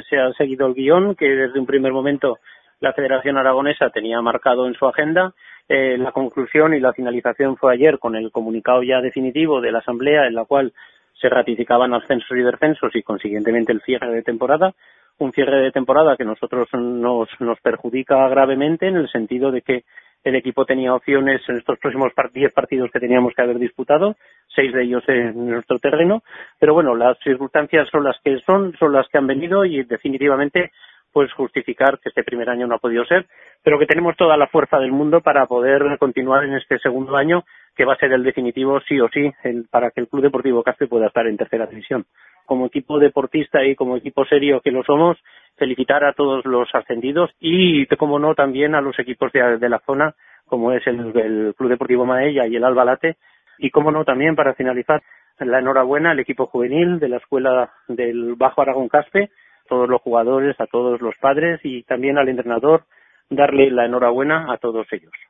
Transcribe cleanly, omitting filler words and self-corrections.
se ha seguido el guión que desde un primer momento la Federación Aragonesa tenía marcado en su agenda. La conclusión y la finalización fue ayer con el comunicado ya definitivo de la Asamblea, en la cual se ratificaban ascensos y descensos y consiguientemente el cierre de temporada. Un cierre de temporada que a nosotros nos perjudica gravemente, en el sentido de que el equipo tenía opciones en estos próximos 10 partidos que teníamos que haber disputado, 6 de ellos en nuestro terreno, pero bueno, las circunstancias son las que son las que han venido y definitivamente pues justificar que este primer año no ha podido ser, pero que tenemos toda la fuerza del mundo para poder continuar en este segundo año, que va a ser el definitivo sí o sí para que el Club Deportivo Caspe pueda estar en tercera división. Como equipo deportista y como equipo serio que lo somos, felicitar a todos los ascendidos y, como no, también a los equipos de la zona, como es el Club Deportivo Maella y el Albalate, y como no, también para finalizar, la enhorabuena al equipo juvenil de la Escuela del Bajo Aragón Caspe, a todos los jugadores, a todos los padres y también al entrenador, darle la enhorabuena a todos ellos.